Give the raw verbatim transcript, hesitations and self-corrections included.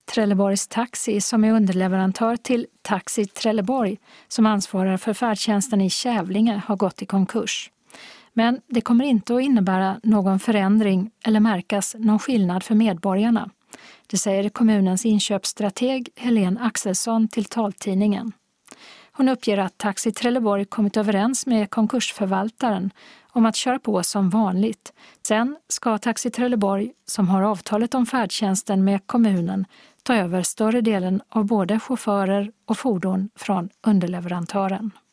Trelleborgs Taxi som är underleverantör till Taxi Trelleborg som ansvarar för färdtjänsten i Kävlinge har gått i konkurs. Men det kommer inte att innebära någon förändring eller märkas någon skillnad för medborgarna. Det säger kommunens inköpsstrateg Helene Axelsson till taltidningen. Hon uppger att Taxi Trelleborg kommit överens med konkursförvaltaren om att köra på som vanligt. Sen ska Taxi Trelleborg, som har avtalet om färdtjänsten med kommunen, ta över större delen av både chaufförer och fordon från underleverantören.